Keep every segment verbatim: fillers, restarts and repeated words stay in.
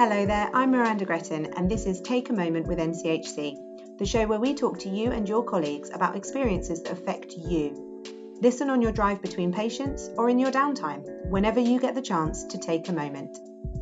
Hello there, I'm Miranda Gretton and this is Take a Moment with N C H C, the show where we talk to you and your colleagues about experiences that affect you. Listen on your drive between patients or in your downtime, whenever you get the chance to take a moment.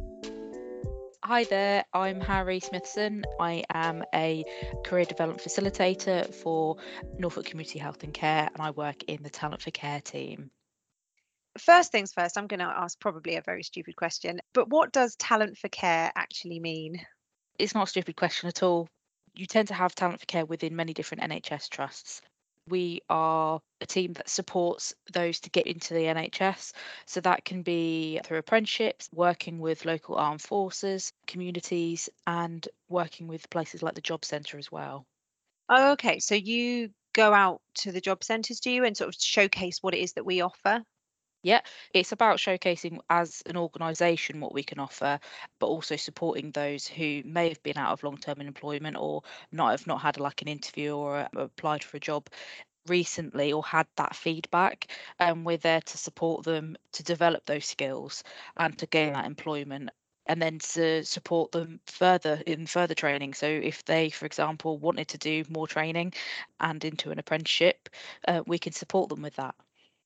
Hi there, I'm Harry Smithson. I am a career development facilitator for Norfolk Community Health and Care, and I work in the Talent for Care team. First things first, I'm going to ask probably a very stupid question, but what does talent for care actually mean? It's not a stupid question at all. You tend to have Talent for Care within many different N H S trusts. We are a team that supports those to get into the N H S. So that can be through apprenticeships, working with local armed forces, communities, and working with places like the Job Centre as well. Oh, okay, so you go out to the job centres, do you, and sort of showcase what it is that we offer? Yeah, it's about showcasing as an organisation what we can offer, but also supporting those who may have been out of long-term employment or not have not had like an interview or uh, applied for a job recently or had that feedback. And we're there to support them to develop those skills and to gain that employment. And then to support them further in further training. So, if they, for example, wanted to do more training and into an apprenticeship, uh, we can support them with that.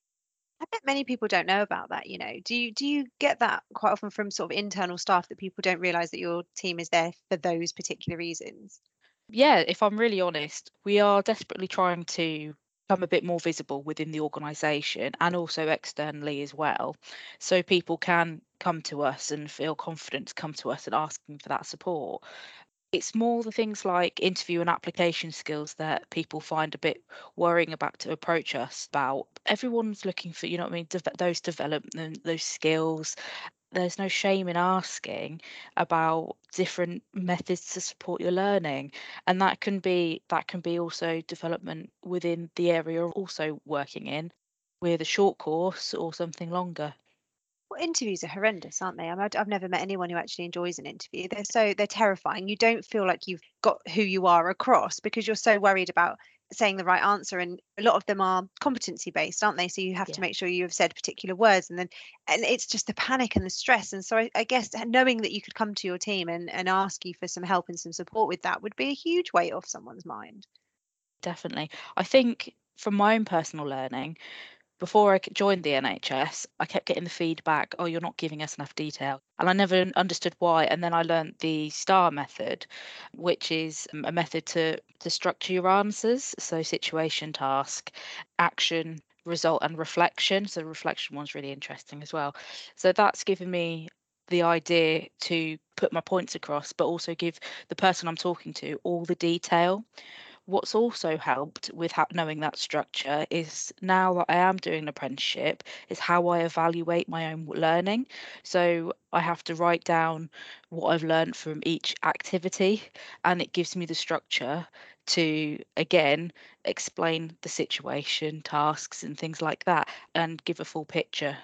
I bet many people don't know about that, you know. Do you do you get that quite often from sort of internal staff that people don't realise that your team is there for those particular reasons? Yeah, if I'm really honest, we are desperately trying to become a bit more visible within the organisation and also externally as well. So people can come to us and feel confident to come to us and asking for that support. It's more the things like interview and application skills that people find a bit worrying about to approach us about. Everyone's looking for, you know what I mean, deve- those development, those skills. There's no shame in asking about different methods to support your learning, and that can be that can be also development within the area you're also working in with a short course or something longer. Well, interviews are horrendous, aren't they? I mean, I'd- I've never met anyone who actually enjoys an interview. They're so they're terrifying. You don't feel like you've got who you are across because you're so worried about saying the right answer. And a lot of them are competency based, aren't they? So you have to Yeah. make sure you have said particular words, and then and it's just the panic and the stress. And so I, I guess knowing that you could come to your team and and ask you for some help and some support with that would be a huge weight off someone's mind. Definitely. I think from my own personal learning, before I c- joined the N H S, I kept getting the feedback, oh, you're not giving us enough detail. And I never un- understood why. And then I learned the STAR method, which is um, a method to, to structure your answers. So situation, task, action, result, and reflection. So the reflection one's really interesting as well. So that's given me the idea to put my points across, but also give the person I'm talking to all the detail. What's also helped with ha- knowing that structure is now that I am doing an apprenticeship, is how I evaluate my own w- learning. So I have to write down what I've learned from each activity, and it gives me the structure to again explain the situation, tasks, and things like that, and give a full picture.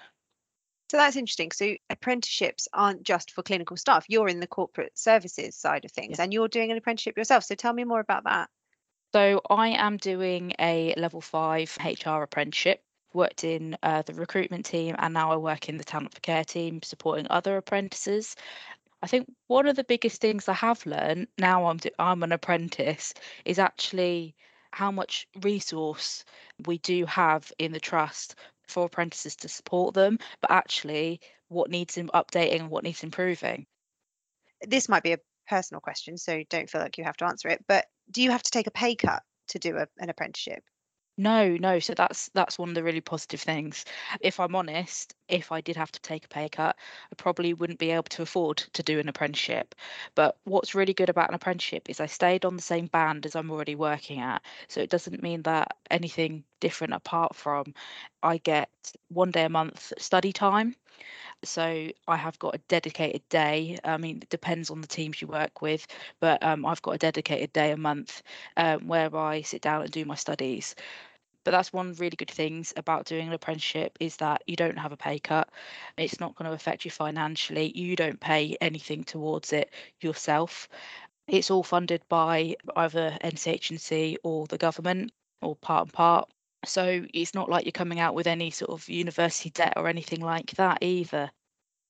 So that's interesting. So apprenticeships aren't just for clinical staff. You're in the corporate services side of things, and you're doing an apprenticeship yourself. So tell me more about that. So I am doing a level five H R apprenticeship. Worked in uh, the recruitment team, and now I work in the talent for care team, supporting other apprentices. I think one of the biggest things I have learned now I'm do- I'm an apprentice is actually how much resource we do have in the trust for apprentices to support them, but actually what needs im- updating and what needs improving. This might be a personal question, so don't feel like you have to answer it, but do you have to take a pay cut to do a, an apprenticeship? No, no. So that's that's one of the really positive things. If I'm honest, if I did have to take a pay cut, I probably wouldn't be able to afford to do an apprenticeship. But what's really good about an apprenticeship is I stayed on the same band as I'm already working at. So it doesn't mean that anything different apart from I get one day a month study time. So I have got a dedicated day. I mean, it depends on the teams you work with, but um, I've got a dedicated day a month um, where I sit down and do my studies. But that's one really good things about doing an apprenticeship is that you don't have a pay cut. It's not going to affect you financially. You don't pay anything towards it yourself. It's all funded by either N C H and C or the government or part and part. So it's not like you're coming out with any sort of university debt or anything like that either.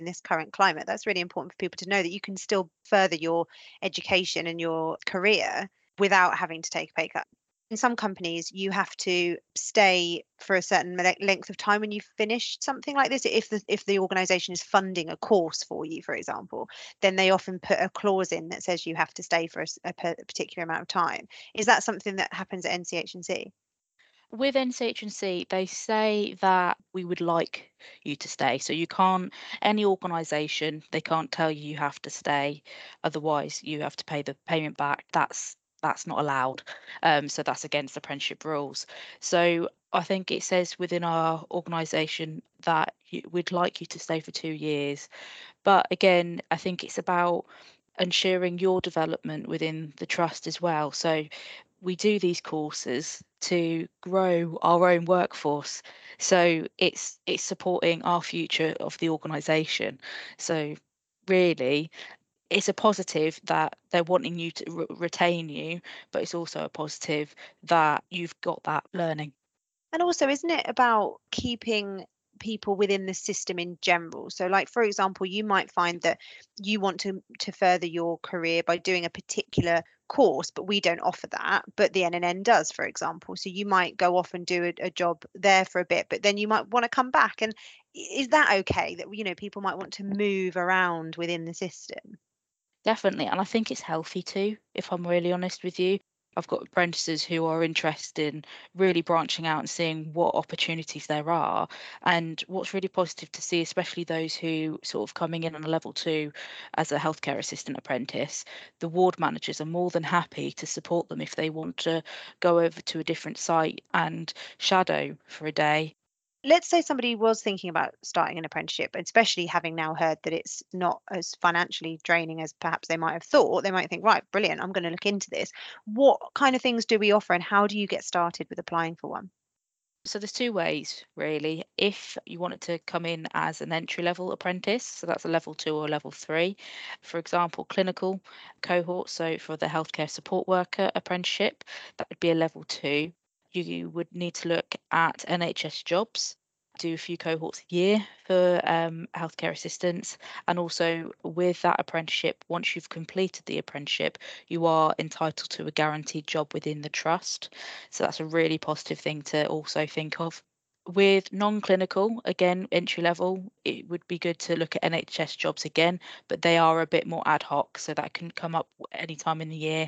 in this current climate. That's really important for people to know, that you can still further your education and your career without having to take a pay cut. In some companies, you have to stay for a certain le- length of time when you've finished something like this. If the if the organisation is funding a course for you, for example, then they often put a clause in that says you have to stay for a, s- a per- particular amount of time. Is that something that happens at N C H and C? With N C H and C, they say that we would like you to stay. So you can't, any organisation, they can't tell you you have to stay. Otherwise, you have to pay the payment back. That's that's not allowed. Um, so that's against apprenticeship rules. So I think it says within our organisation that you, we'd like you to stay for two years. But again, I think it's about ensuring your development within the trust as well. So we do these courses to grow our own workforce. So it's it's supporting our future of the organisation. So really, it's a positive that they're wanting you to re- retain you, but it's also a positive that you've got that learning. And also, isn't it about keeping people within the system in general? So, like, for example, you might find that you want to to further your career by doing a particular course, but we don't offer that, but the N N N does, for example. So you might go off and do a, a job there for a bit, but then you might want to come back. And i- is that okay that, you know, people might want to move around within the system? Definitely. And I think it's healthy too, if I'm really honest with you. I've got apprentices who are interested in really branching out and seeing what opportunities there are. And what's really positive to see, especially those who sort of coming in on a level two as a healthcare assistant apprentice, the ward managers are more than happy to support them if they want to go over to a different site and shadow for a day. Let's say somebody was thinking about starting an apprenticeship, especially having now heard that it's not as financially draining as perhaps they might have thought. They might think, right, brilliant, I'm going to look into this. What kind of things do we offer, and how do you get started with applying for one? So there's two ways really. If you wanted to come in as an entry level apprentice, so that's a level two or level three, for example, clinical cohort, so for the healthcare support worker apprenticeship, that would be a level two. You would need to look at N H S jobs, do a few cohorts a year for um, healthcare assistants. And also with that apprenticeship, once you've completed the apprenticeship, you are entitled to a guaranteed job within the trust. So that's a really positive thing to also think of. With non-clinical, again, entry level, it would be good to look at N H S jobs again, but they are a bit more ad hoc, so that can come up any time in the year.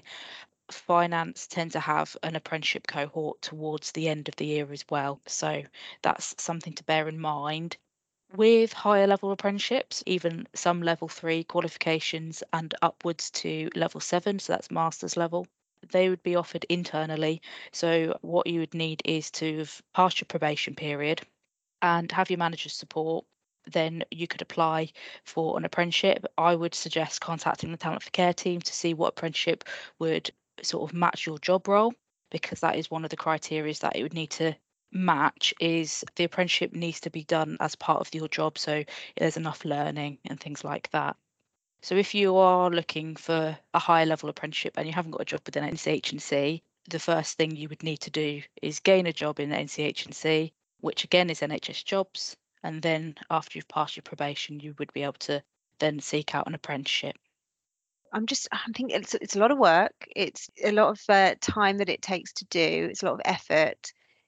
Finance tend to have an apprenticeship cohort towards the end of the year as well, so that's something to bear in mind. With higher level apprenticeships, even some level three qualifications and upwards to level seven, so that's master's level, they would be offered internally. So, what you would need is to have passed your probation period and have your manager's support. Then you could apply for an apprenticeship. I would suggest contacting the Talent for Care team to see what apprenticeship would sort of match your job role, because that is one of the criteria that it would need to match. Is the apprenticeship needs to be done as part of your job, so there's enough learning and things like that. So if you are looking for a higher level apprenticeship and you haven't got a job within N C H and C, the first thing you would need to do is gain a job in N C H and C, which again is N H S jobs. And then after you've passed your probation, you would be able to then seek out an apprenticeship. I'm just, I'm thinking it's, it's a lot of work. It's a lot of uh, time that it takes to do. It's a lot of effort.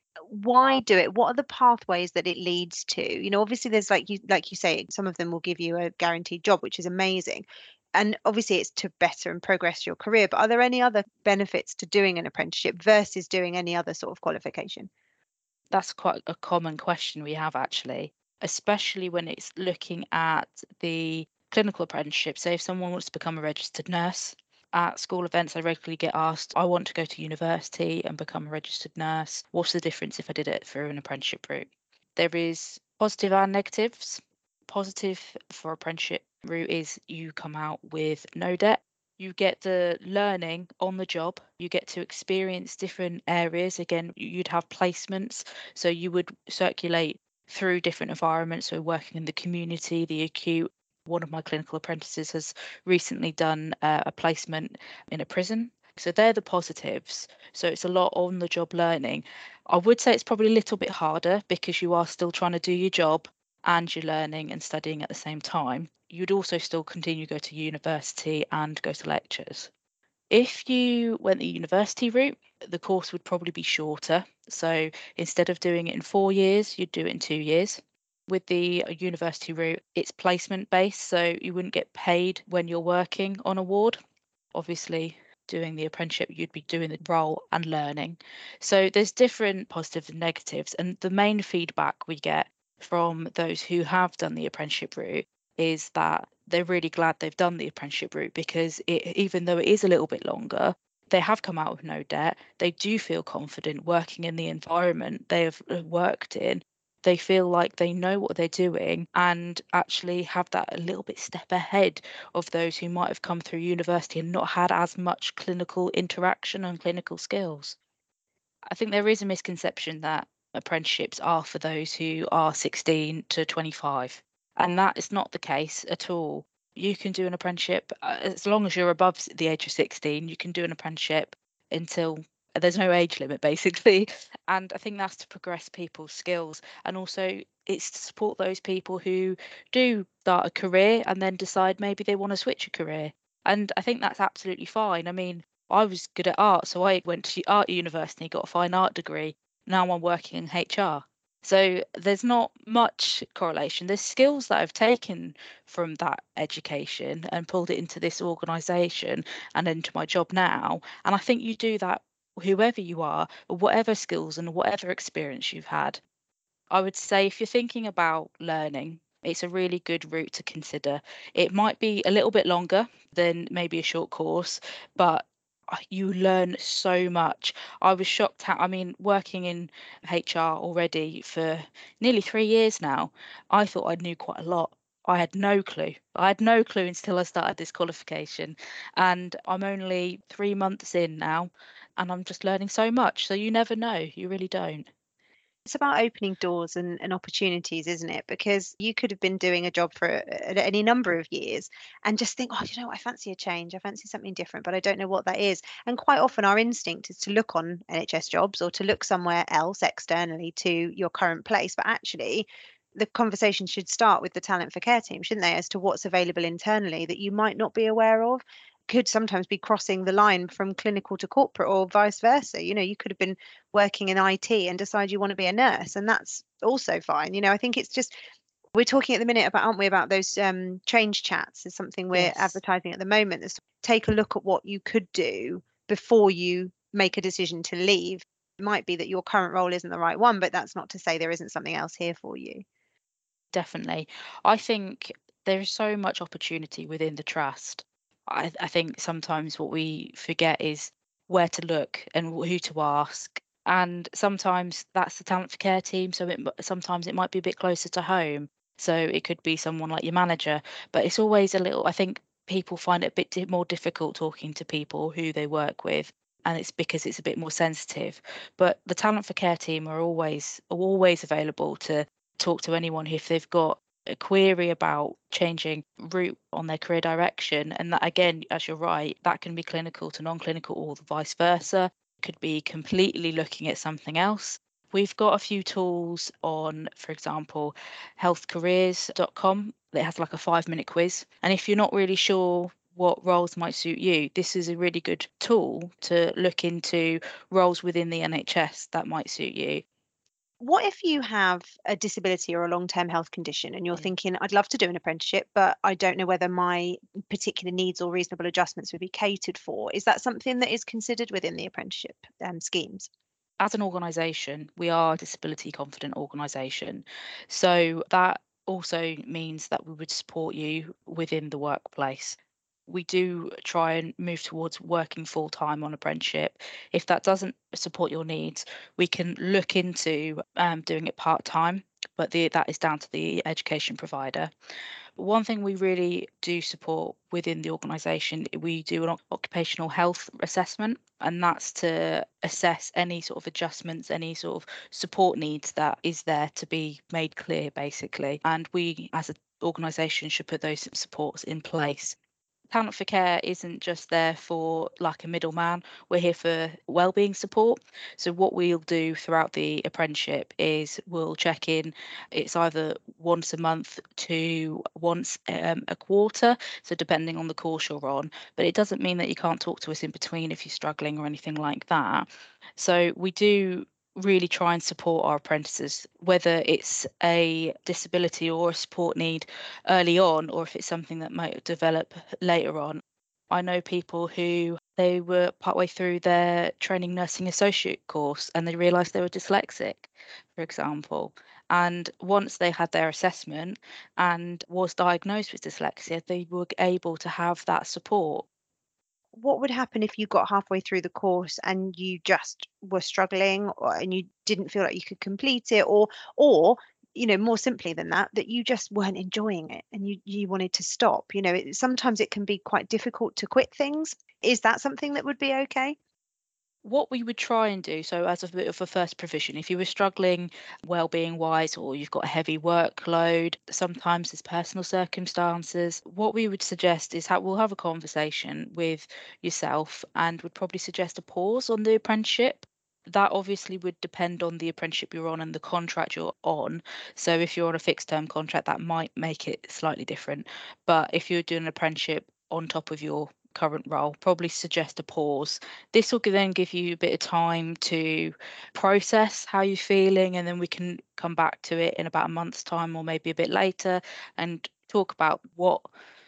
Why do it? What are the pathways that it leads to? You know, obviously there's, like you like you say, some of them will give you a guaranteed job, which is amazing. And obviously it's to better and progress your career. But are there any other benefits to doing an apprenticeship versus doing any other sort of qualification? That's quite a common question we have actually, especially when it's looking at the clinical apprenticeship. So if someone wants to become a registered nurse, at school events, I regularly get asked, I want to go to university and become a registered nurse. What's the difference if I did it through an apprenticeship route? There is positive and negatives. Positive for apprenticeship route is you come out with no debt. You get the learning on the job. You get to experience different areas. Again, you'd have placements. So you would circulate through different environments. So working in the community, the acute. One of my clinical apprentices has recently done uh, a placement in a prison. So they're the positives. So it's a lot on the job learning. I would say it's probably a little bit harder because you are still trying to do your job and you're learning and studying at the same time, you'd also still continue to go to university and go to lectures. If you went the university route, the course would probably be shorter. So instead of doing it in four years, you'd do it in two years. With the university route, it's placement based, so you wouldn't get paid when you're working on a ward. Obviously, doing the apprenticeship, you'd be doing the role and learning. So there's different positives and negatives. And the main feedback we get from those who have done the apprenticeship route is that they're really glad they've done the apprenticeship route, because it, even though it is a little bit longer, they have come out with no debt. They do feel confident working in the environment they have worked in. They feel like they know what they're doing and actually have that a little bit step ahead of those who might have come through university and not had as much clinical interaction and clinical skills. I think there is a misconception that apprenticeships are for those who are sixteen to twenty-five, and that is not the case at all. You can do an apprenticeship uh, as long as you're above the age of sixteen, you can do an apprenticeship until there's no age limit, basically. And I think that's to progress people's skills, and also it's to support those people who do start a career and then decide maybe they want to switch a career. And I think that's absolutely fine. I mean, I was good at art, so I went to art university, got a fine art degree. Now I'm working in H R. So there's not much correlation. There's skills that I've taken from that education and pulled it into this organisation and into my job now. And I think you do that whoever you are, whatever skills and whatever experience you've had. I would say if you're thinking about learning, it's a really good route to consider. It might be a little bit longer than maybe a short course, but uh, you learn so much. I was shocked how, I mean, working in H R already for nearly three years now, I thought I knew quite a lot. I had no clue. I had no clue until I started this qualification. And I'm only three months in now, and I'm just learning so much. So you never know. You really don't. It's about opening doors and, and opportunities, isn't it? Because you could have been doing a job for a- any number of years and just think, oh, you know what, I fancy a change. I fancy something different, but I don't know what that is. And quite often our instinct is to look on N H S jobs or to look somewhere else externally to your current place. But actually, the conversation should start with the talent for care team, shouldn't they, as to what's available internally that you might not be aware of. Could sometimes be crossing the line from clinical to corporate or vice versa. You know, you could have been working in I T and decide you want to be a nurse, and that's also fine. You know, I think it's just we're talking at the minute about, aren't we, about those um, change chats is something we're Yes. advertising at the moment. Is take a look at what you could do before you make a decision to leave. It might be that your current role isn't the right one, but that's not to say there isn't something else here for you. Definitely. I think there is so much opportunity within the trust. I, I think sometimes what we forget is where to look and wh- who to ask. And sometimes that's the talent for care team. So it, m- sometimes it might be a bit closer to home. So it could be someone like your manager. But it's always a little, I think people find it a bit di- more difficult talking to people who they work with. And it's because it's a bit more sensitive. But the talent for care team are always are always available to talk to anyone if they've got a query about changing route on their career direction. And that, again, as you're right, that can be clinical to non-clinical or the vice versa. It could be completely looking at something else. We've got a few tools on, for example, health careers dot com that has like a five minute quiz. And if you're not really sure what roles might suit you, this is a really good tool to look into roles within the N H S that might suit you. What if you have a disability or a long-term health condition and you're Mm. thinking, I'd love to do an apprenticeship, but I don't know whether my particular needs or reasonable adjustments would be catered for? Is that something that is considered within the apprenticeship um, schemes? As an organisation, we are a disability confident organisation. So that also means that we would support you within the workplace. We do try and move towards working full time on apprenticeship. If that doesn't support your needs, we can look into um, doing it part time, but the, that is down to the education provider. One thing we really do support within the organisation, we do an occupational health assessment, and that's to assess any sort of adjustments, any sort of support needs that is there to be made clear, basically. And we, as an organisation, should put those supports in place. Talent for Care isn't just there for like a middleman. We're here for wellbeing support. So what we'll do throughout the apprenticeship is we'll check in. It's either once a month to once um, a quarter. So depending on the course you're on, but it doesn't mean that you can't talk to us in between if you're struggling or anything like that. So we do really try and support our apprentices, whether it's a disability or a support need early on, or if it's something that might develop later on. I know people who they were partway through their training nursing associate course and they realised they were dyslexic, for example. And once they had their assessment and was diagnosed with dyslexia, they were able to have that support. What would happen if you got halfway through the course and you just were struggling or, and you didn't feel like you could complete it, or or you know, more simply than that, that you just weren't enjoying it and you you wanted to stop? You know, it, sometimes it can be quite difficult to quit things. Is that something that would be okay? What we would try and do, so as a bit of a first provision, if you were struggling well-being wise or you've got a heavy workload, sometimes there's personal circumstances, what we would suggest is how we'll have a conversation with yourself and would probably suggest a pause on the apprenticeship. That obviously would depend on the apprenticeship you're on and the contract you're on. So if you're on a fixed term contract, that might make it slightly different. But if you're doing an apprenticeship on top of your current role, probably suggest a pause. This will then give you a bit of time to process how you're feeling, and then we can come back to it in about a month's time or maybe a bit later and talk about what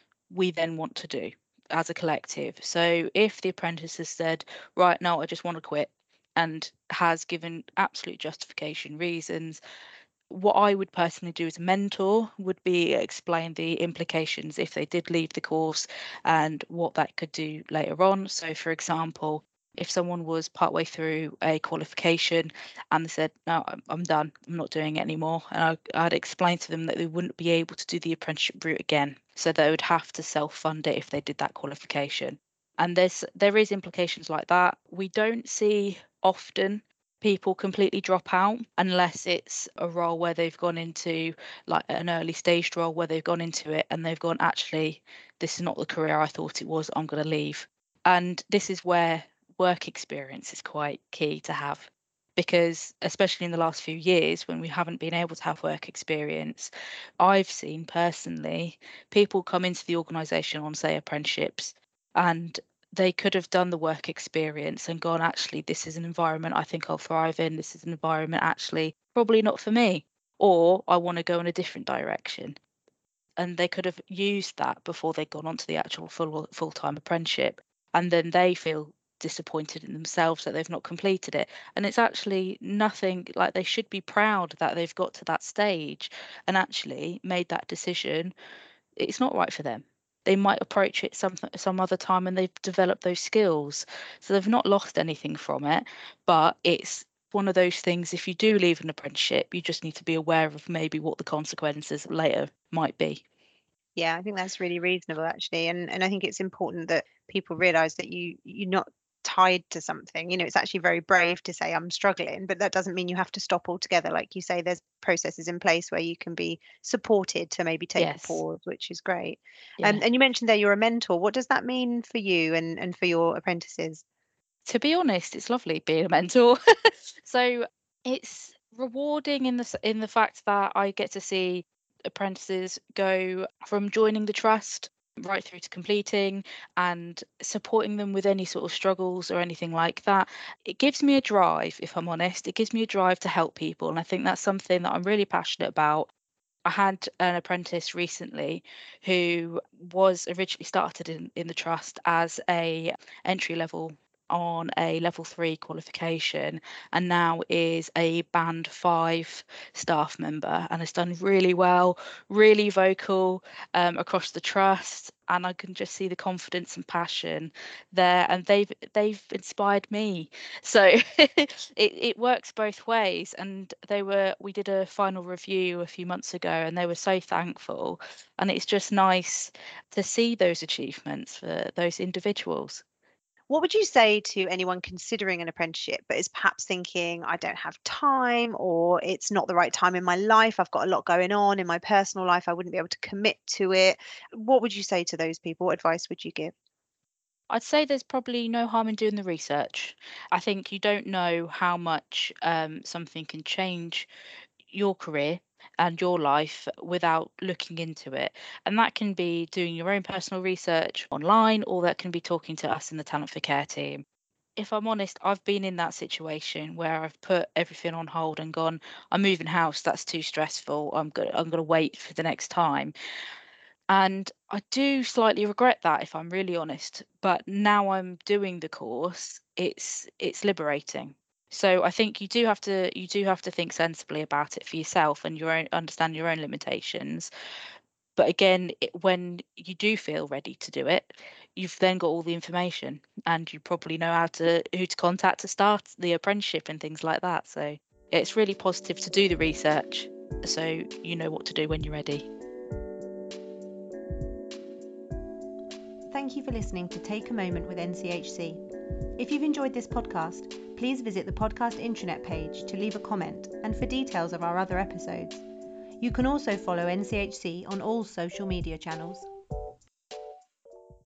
we then want to do as a collective. So if the apprentice has said, right, now I just want to quit, and has given absolute justification reasons, what I would personally do as a mentor would be explain the implications if they did leave the course and what that could do later on. So, for example, if someone was partway through a qualification and they said, no, I'm, I'm done, I'm not doing it anymore, and I, I'd explain to them that they wouldn't be able to do the apprenticeship route again. So they would have to self-fund it if they did that qualification. And there's there is implications like that. We don't see often people completely drop out unless it's a role where they've gone into like an early staged role where they've gone into it and they've gone, actually, this is not the career I thought it was, I'm going to leave. And this is where work experience is quite key to have, because especially in the last few years when we haven't been able to have work experience, I've seen personally people come into the organisation on, say, apprenticeships, and they could have done the work experience and gone, actually, this is an environment I think I'll thrive in. This is an environment actually probably not for me, or I want to go in a different direction. And they could have used that before they'd gone on to the actual full full-time apprenticeship. And then they feel disappointed in themselves that they've not completed it. And it's actually nothing, like they should be proud that they've got to that stage and actually made that decision. It's not right for them. They might approach it some some other time and they've developed those skills. So they've not lost anything from it, but it's one of those things, if you do leave an apprenticeship, you just need to be aware of maybe what the consequences later might be. Yeah, I think that's really reasonable actually. And and I think it's important that people realize that you you're not tied to something. You know, it's actually very brave to say I'm struggling, but that doesn't mean you have to stop altogether. Like you say, there's processes in place where you can be supported to maybe take a Yes. pause, which is great. Um, Yeah. and you mentioned there you're a mentor. What does that mean for you and and for your apprentices? To be honest, it's lovely being a mentor. So it's rewarding in the s- in the fact that I get to see apprentices go from joining the trust right through to completing and supporting them with any sort of struggles or anything like that. It gives me a drive, if I'm honest. It gives me a drive to help people, and I think that's something that I'm really passionate about. I had an apprentice recently who was originally started in, in the trust as a entry level on a level three qualification, and now is a band five staff member and has done really well, really vocal um, across the trust, and I can just see the confidence and passion there, and they've they've inspired me. So it, it works both ways. And they were we did a final review a few months ago and they were so thankful, and it's just nice to see those achievements for those individuals. What would you say to anyone considering an apprenticeship but is perhaps thinking, I don't have time, or it's not the right time in my life, I've got a lot going on in my personal life, I wouldn't be able to commit to it? What would you say to those people? What advice would you give? I'd say there's probably no harm in doing the research. I think you don't know how much um, something can change your career and your life without looking into it. And that can be doing your own personal research online, or that can be talking to us in the Talent for Care team. If I'm honest, I've been in that situation where I've put everything on hold and gone, I'm moving house, that's too stressful. I'm gonna I'm gonna wait for the next time. And I do slightly regret that, if I'm really honest. But now I'm doing the course, it's it's liberating. So I think you do have to you do have to think sensibly about it for yourself and your own understand your own limitations. But again, it, when you do feel ready to do it, you've then got all the information and you probably know how to who to contact to start the apprenticeship and things like that. So it's really positive to do the research so you know what to do when you're ready. Thank you for listening to Take a Moment with N C H C. If you've enjoyed this podcast, please visit the podcast intranet page to leave a comment and for details of our other episodes. You can also follow N C H C on all social media channels.